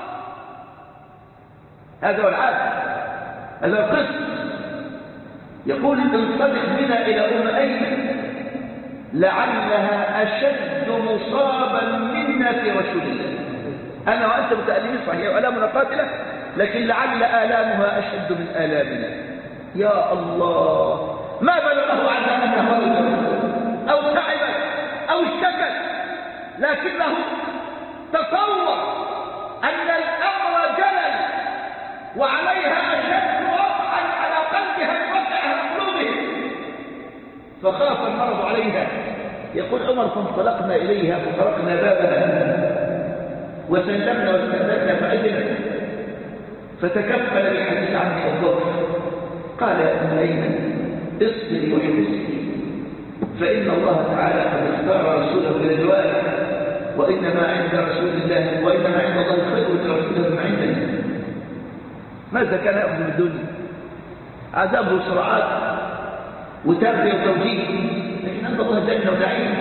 Speaker 2: هذا هو العدل، هذا القسط. يقول: انطلق بنا إلى أم أيمن لعلها أشد مصابا منا في رسول الله. أنا وأنت متألمين صحيح وآلامنا قاتلة، لكن لعل آلامها أشد من آلامنا. يا الله، ما بلغه عن أنها مرض أو تعبت أو اشتكت، لكنه تصور أن الأمر جلل وعليها أشد وقعا على قلبها من وقعها قلوبهم، فخاف المرض عليها. يقول عمر: فانطلقنا إليها فطرقنا بابها وسلمنا واستأذنا فأذنت، فتكفل بالحديث عنه الضبط. قال: يا ابن أيمن اصبري واحتسبي، فإن الله تعالى قد اختار رسوله للجواب، وإنما عند رسول الله وإنما عند الله خير لرسوله من عندنا. ماذا كان يأخذ من الدنيا؟ عذاب وصراعات وتربية وتوجيه، لكن عند الله جنة ونعيم.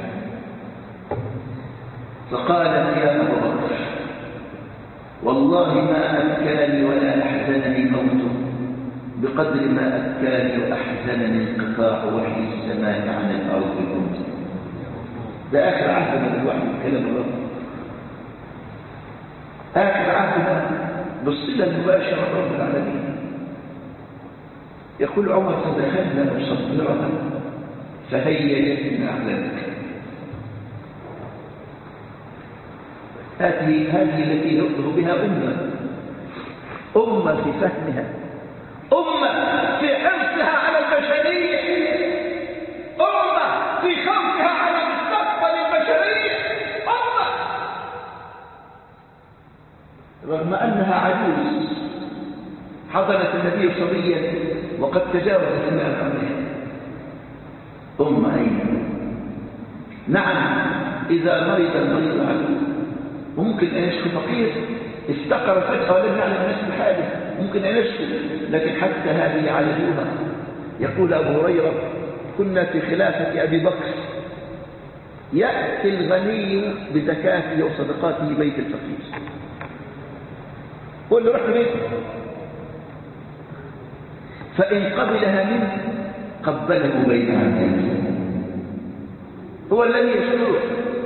Speaker 2: فقالت: يا أبا بكر والله ما أبكاني ولا أحزنني موته بقدر ما أبكاني وأحزنني انقطاع وحي السماء عن الأرض كنت. ده آخر عهد من الوحي كلام الله، آخر عهد بالصلة المباشرة رب العالمين. يقول عمر: فدخلنا مصبرا فهيجت من أعلامك. هذه التي يؤمن بها أمة في فهمها، أمة في حرصها على البشرية، أمة في خوفها على مستقبل البشرية، أمة رغم أنها عجوز حضنت النبي صبيا وقد تجاوزت الماء عمرها. أمة أين؟ نعم، إذا مرض المريض عدو ممكن أن يشكو فقير افتقر فجأة ولم يعلم الناس بحاله، ممكن أن يشكو، لكن حتى هذه يعالجوها. يقول أبو هريرة: كنا في خلافة أبي بكر يأتي الغني بزكاته وصدقاته بيت الفقير، قل له: رح بيته، فإن قبلها منه قبله بين عينيه. هو الذي يشكره.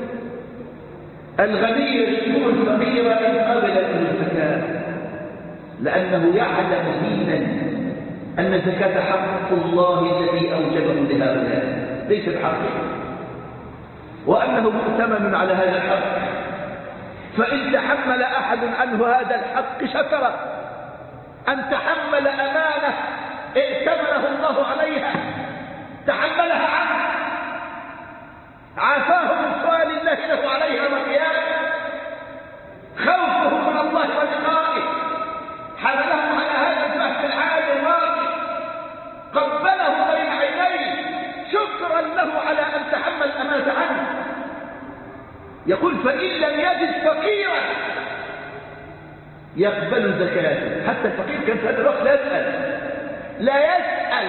Speaker 2: الغني يشكر الفقير إن قبل منه الزكاة، لأنه يعلم دينا أن الزكاة حق الله الذي أوجبه لهؤلاء ليس بحقه، وأنه مؤتمن على هذا الحق، فإن تحمل أحد عنه هذا الحق شكره. أن تحمل أمانة ائتمنه الله عليها تحملها عنه، عافاه من سؤال الله له عليها والقيامة، خوفه من الله ولقائه حمله على هذا البحث العالي الراقي، قبله بين عينيه شكرا له على أن تحمل الأمانة عنه. يقول: فإن لم يجد فقيرا يقبل زكاته. حتى الفقير كان في هذا الوقت لا يسأل.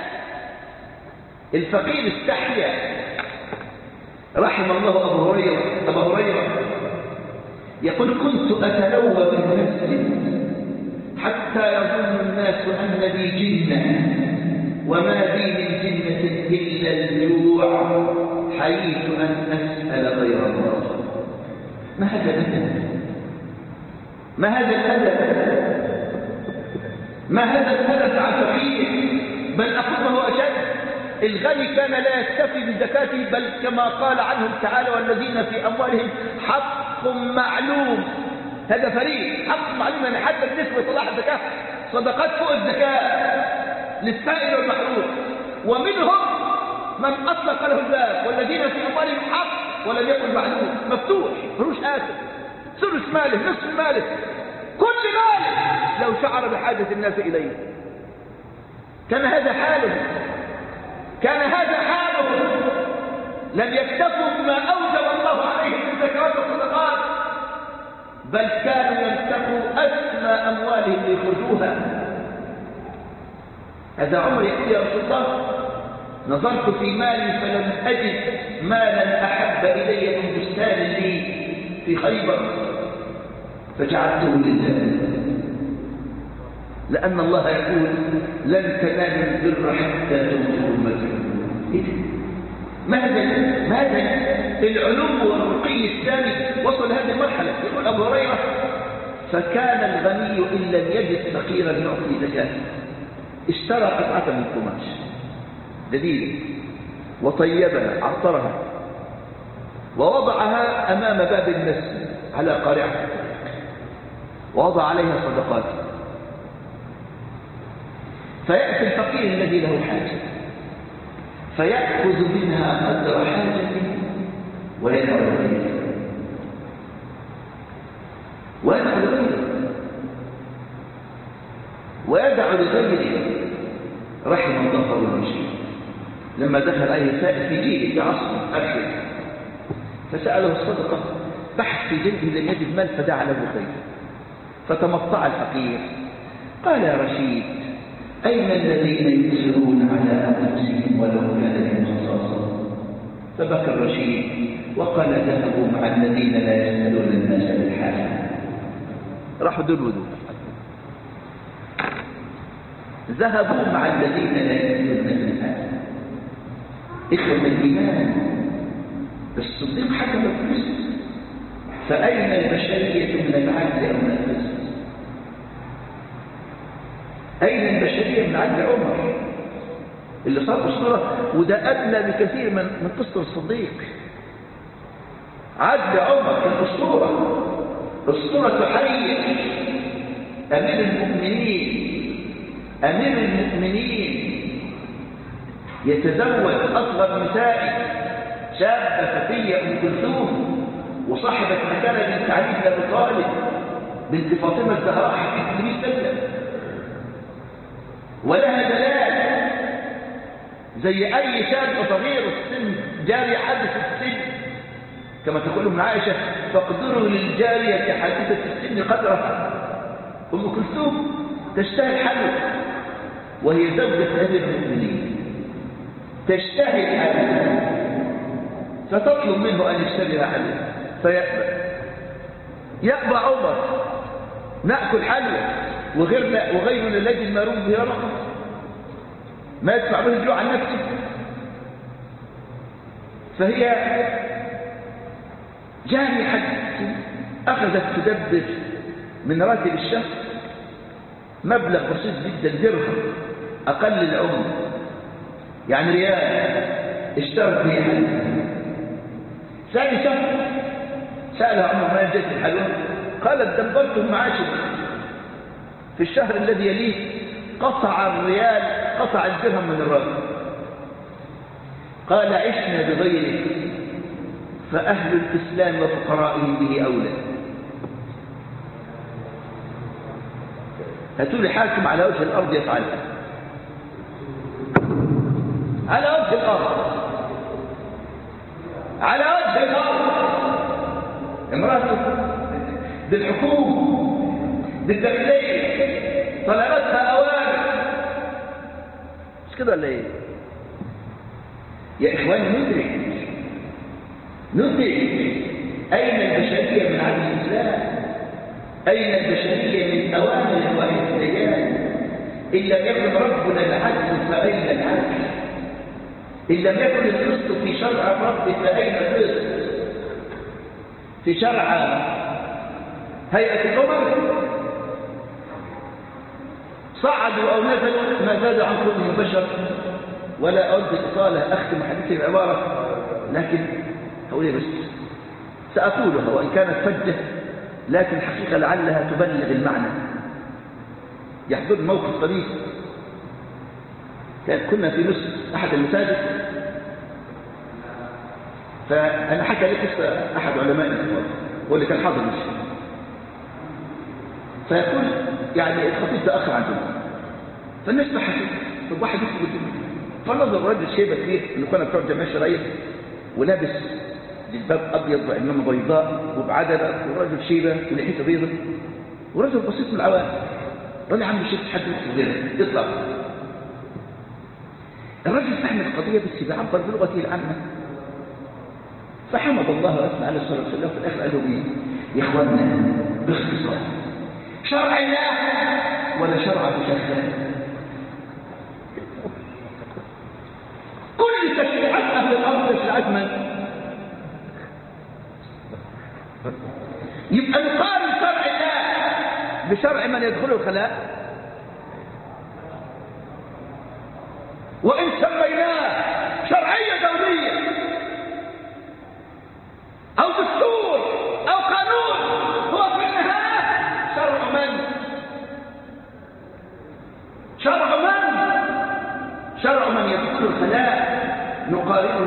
Speaker 2: الفقير استحيا. رحم الله أبا هريرة يقول: كنت أتلوى بالمسجد حتى يظن الناس أن لي جنة، وما بي من جنة إلا الجوع، حييت أن أسأل غير الله. ما هذا الأدب؟ ما هذا الأدب؟ ما هذا الأدب على الفقير؟ بل أقول وهو أشد. الغني كان لا يكتفي بزكاته، بل كما قال عنهم تعالى: والذين في أموالهم حق معلوم. هذا فريق حق معلوم، يعني حتى بالنسبة لصلاح الزكاة صدقات فوق الزكاة للسائل والمحروم. ومنهم من أطلق له الباب: والذين في أموالهم حق ولم يكن معلوم، مفتوح ملوش آخر، ثلث ماله، نصف ماله، كل ماله لو شعر بحاجة الناس إليه. كان هذا حاله، كان هذا حاله. لم يكتفوا بما أوجب الله عليهم من زكوات والصدقات، بل كانوا ينفقوا أسمى أموالهم ليخرجوها. هذا عمر يقول: يا رسول الله نظرت في مالي فلم أجد مالا أحب إلي من بستان لي في خيبر فجعلته لله، لأن الله يقول: لن تنالوا البر حتى تنفقوا ما تحبون. ماذا العلوم والرقي الثاني وصل هذه المرحلة. يقول أبو هريرة: فكان الغني إن لم يجد فقيرا يعطي زكاة اشترى قطعة من قماش دليل وطيبها عطرها ووضعها أمام باب المسجد على قارعة ووضع عليها صدقاته، فيأتي الفقير الذي له حاجة فيأخذ منها قدر حاجته ويدعو غيره ويدعو لغيره. رحم الله المشرك لما دخل عليه سائل في جيله في عصر أخير فسأله الصدقة، بحث في جيبه لم يجد مال فدعا له خير، فتمطع الفقير قال يا رشيد أين الذين يؤثرون على أنفسهم ولو كان لهم خصاصة؟ فبكى الرشيد وقال ذهبوا مع الذين لا يسألون الناس بالحاجة. راحوا دول ودول، ذهبوا مع الذين لا يسألون الناس بالحاجة. إخوة الإيمان الصديق حكم القسط، فأين البشرية من العدل أو من القسط؟ أين البشرية من عدل عمر اللي صار أسطورة؟ وده أدنى بكثير من قسط الصديق. عدل عمر كان أسطورة حية، أمير المؤمنين يتزوج أصغر نسائه شابة فتية أم كلثوم وصاحبة مكانة بنت علي بن أبي طالب بنت فاطمة الزهراء حفيدة النبي صلى الله عليه وسلم، ولها دلال زي أي شاب صغير السن جارية حادثة السن، كما تقول ابن عائشة فاقدروا للجارية حادثة السن قدرها. أم كلثوم تشتهي الحلو وهي زوجة أمير المؤمنين، تشتهي الحلو فتطلب منه أن يشتري حلو يأبى عمر نأكل حلوى وغيرنا الذي الماروم به رقم ما يدفع به الجوع عن نفسه. فهي جارية حدث أخذت تدبر من راتب الشهر مبلغ بسيط جدا، درهم أقل العمر يعني ريال، اشترت به حلوى. ثاني شهر سألها عمر ما يجد الحلوى؟ قالت دبرت المعاش في الشهر الذي يليه قطع الدرهم من الراتب. قال عشنا بغيره فأهل الإسلام وفقرائهم به أولى. هاتوا لي حاكم على وجه الأرض يفعلها، على وجه الأرض امرأته بالحكومة بالداخلية طلبتها أوامر، مش كده ولا ايه؟ يا إخوان ندرك أين البشرية من عدل الإسلام؟ أين البشرية من أوامر الواحد الديان؟ إن لم يكن ربنا العدل فأين العدل؟ إن لم يكن القسط في شرع الرب فأين القسط؟ في شرع هيئة الأمم صعدوا أو نزلوا ما زاد عن كلهم بشر. ولا أود الإطالة أختم حديثي بعبارة لكن هقولها بس سأقولها وإن كانت فجة لكن حقيقة لعلها تبلغ المعنى. يحضر موقف طريف، كنا في مصر أحد المساجد، فأنا حكى لي قصة أحد علماء الكفار واللي كان حاضر مصر، فيقول يعني الخطيب تأخر عن جمعة فالناس بحثوا طب واحد يكتب الجمعة، فنظر رجل شيبة كبير اللي كنا بتوع الجمعية الشرعية ولابس جلباب أبيض وعمامة بيضاء وبعدلة، ورجل شيبة ولحيته بيضة ورجل بسيط من العوام. قال لي عم الشيخ حد يكتب غيره يطلع. الرجل فهم القضية بس بيعبر بلغته العامة، فحمد الله وأثنى عليه الصلاة والسلام. في الآخر قال له إيه يا إخواننا باختصار شرع الله ولا شرع مشاهدات؟ كل تشريعات أهل الأرض تشريعات من؟ يبقى نقارن شرع الله بشرع من يدخله الخلاء. وإن سميناه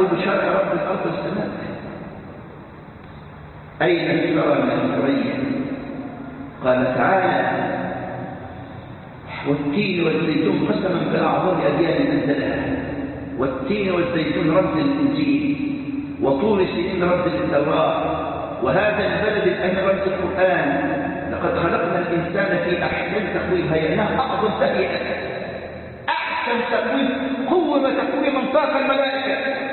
Speaker 2: بشرع رب الأرض والسماء. أين الثرى من الثريا؟ قال تعالى: والتين والزيتون قسما بأعظم أديان أنزلها. والتين والزيتون رمز الإنجيل، وطور سنين رمز التوراة، وهذا البلد الآن رمز القرآن. لقد خلقنا الإنسان في أحسن تقويم، هيئناه أعظم تهيئة، أحسن تقويم، قوم تقويما طاق الملائكة،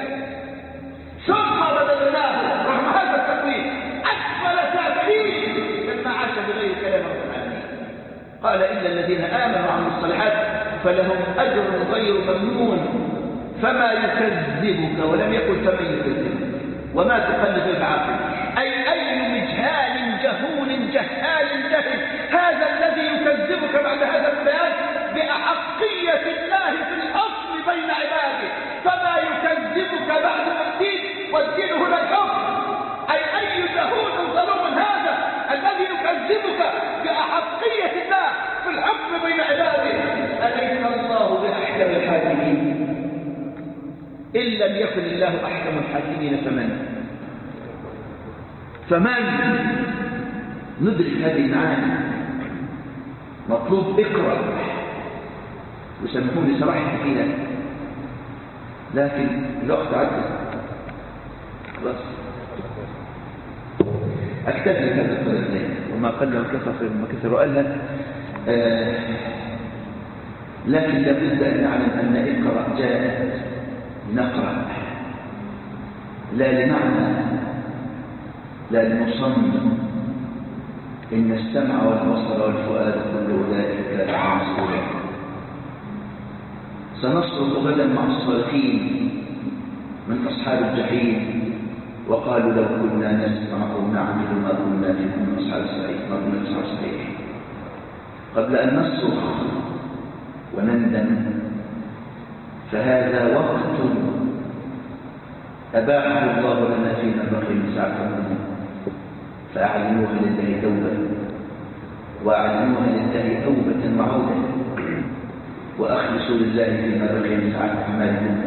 Speaker 2: ثم رددناه رغم هذا التقويم أسفل سافلين لما عاش بغير كلام رب العالمين. قال: إلا الذين آمنوا وعملوا الصالحات فلهم أجر غير ممنون. فما يكذبك، ولم يقل فمن يكذبك، وما تقلد العاقل، أي مجهال جهول جهال جهل هذا الذي يكذبك بعد هذا البيان بأحقية الله في الأصل بين عباده. فما يكذبك بعد الدين، والدين هنا الحكم. أي جهول ظلوم هذا الذي يكذبك بأحقية الله في الحكم بين عباده. أليس الله بأحكم الحاكمين؟ إن لم يكن الله أحكم الحاكمين فمن ندرك هذه المعاني. مطلوب اقرأ، وسامحوني صراحة فيها، لكن الوقت عدى خلاص. أكتفي هذا القدر، وما قل وكفى خير مما كثر وقالها. لكن لابد أن نعلم أن اقرأ جاءت نقرأ لا لمعنى، لا لمصمم. إن السمع والبصر والفؤاد كل أولئك كان عنه مسؤولا. سنصرف غدا مع الصالحين من أصحاب الجحيم، وقالوا لو كنا نسمع أو نعمل ما كنا في أصحاب السعير. قبل أن نصرخ ونندم، فهذا وقت أباحه الله لنا فيما بقي من ساعة منه، فأعلنوها لله توبة، وأعلنوها لله توبة وعودة، وأخلصوا لله فيما بقي من ساعة أعمالكم.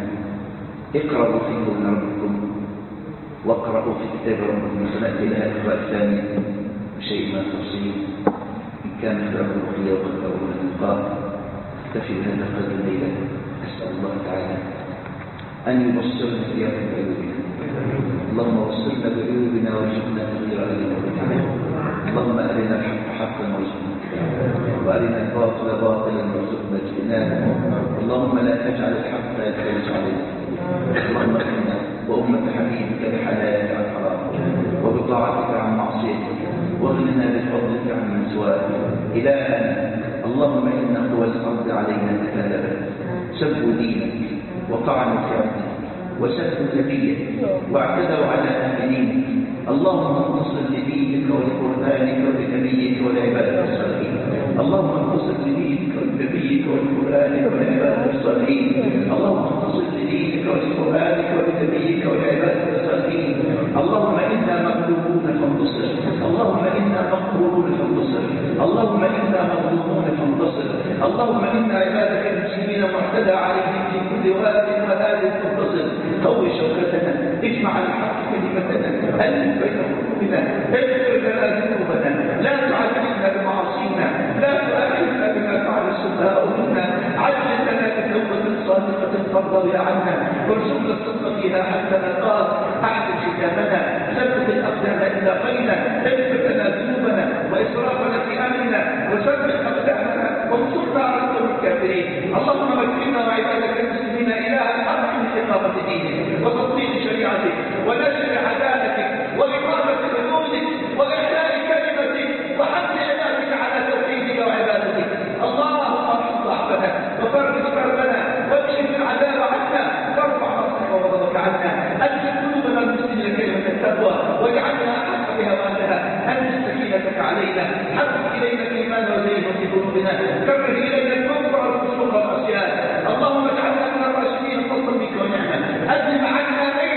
Speaker 2: اقرأوا في كون ربكم، واقرأوا في كتاب ربكم. سنأتي لها القراءة الثانية بشيء من التفصيل إن كان في الأمر الأخير وقد أول اللقاء. اكتفي بهذا القدر الليلة. أسأل الله تعالى أن يبصرنا إياكم بعيوبنا. اللهم بصرنا بعيوبنا وارزقنا تغيير علينا. اللهم أرنا الحق حقا وارزقنا اتباعه، وأرنا الباطل باطلا وارزقنا اجتنابه. اللهم لا تجعل الحق يلتبس علينا. اللهم اغفرنا وأمة حبيبك بحلالك عن حرامك، وبطاعتك عن معصيتك، واغننا بفضلك عن من سواك. إلهنا اللهم إن قوى الأرض علينا تكالبت، سبوا دينك وطعنوا في عبدك وسبوا نبيك واعتدوا على آمنينك. اللهم انتصر لدينك ولقرآنك ولنبيك ولعبادك الصالحين. اللهم انتصر لدينك ولنبيك ولقرآنك ولعبادك الصالحين. اللهم انتصر لدينك ولقرآنك ولنبيك ولعبادك الصالحين. اللهم إنا مغلوبون فانتصر. اللهم إنا مغلوبون فانتصر. اللهم إنا مغلوبون فانتصر. اللهم إنا عبادك المسلمين معتدى عليهم في كل واد وهاد فانتصر. قوي شوكتنا، اجمع الحق كلمتنا، ألف بين قلوبنا، اغفر لنا ذنوبنا، لا تعذبنا بمعاصينا، لا تؤاخذنا بما فعل السفهاء منا، عجل لنا بتوبة صادقة ترضى عنا، وارزقنا الصدق فيها حتى نلقاك، احسن ختامنا، ثبت الأقدام إن لاقينا، اغفر لنا ذنوبنا وإسرافنا في أمرنا، وثبت أقدامنا وانصرنا على القوم الكافرين. اللهم مكننا وعبادك المسلمين إله الحق من إقامة دينك وتطبيق شريعتك ونشر عدالتك وإقامة حدودك وإحياء كلمتك وحمد عبادك على توحيدك وعبادتك. اللهم ارحم ضعفنا وفرج كربنا واكشف العذاب عنا وارفع بصرك وغضبك عنا. أنزل قلوبنا المسلمين كلمة التقوى واجعلنا أحق بها وأهلها. أنزل سكينتك علينا، حبب إلينا الإيمان وزينه في قلوبنا، كره إلينا الكفر والفسوق والعصيان. اللهم اجعلنا من الراشدين فضلا بك ونعمة. أذهب عنا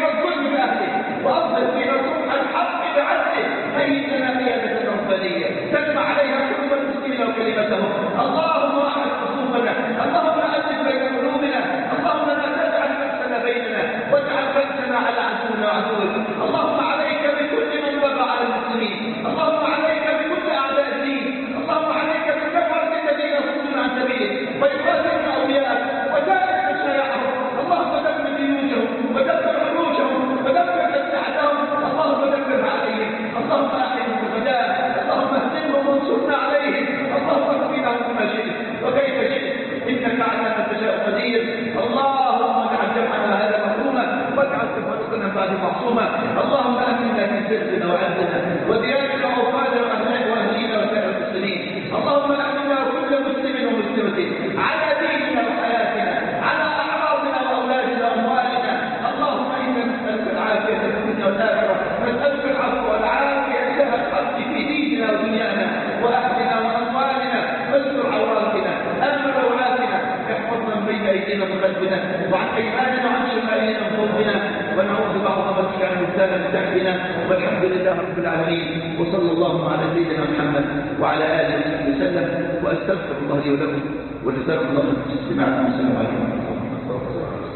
Speaker 2: المعصومة. اللهم أمنا في سرنا وعدنا وديارنا وأوطاننا وأهلنا وسائر المسلمين. اللهم أمنا كل مسلم ومسلمة على ديننا وحياتنا، على أعراضنا وأولادنا وأموالنا. اللهم إنا نسألك العافية في الدنيا والآخرة، نسألك العفو والعافية إله الحق في ديننا ودنيانا وأهلنا وأموالنا، واستر عوراتنا، أمن روعاتنا، احفظنا من بين أيدينا وخلفنا وعن أيماننا وعن شمالنا وفوقنا، ونعوذ بعظمتك عن مكان من تحتنا. والحمد لله رب العالمين، وصلى الله على سيدنا محمد وعلى آله وصحبه وسلم، وأستغفر الله لي ولكم، وجزاكم الله خيرا. استماعكم. السلام عليكم ورحمة الله وبركاته.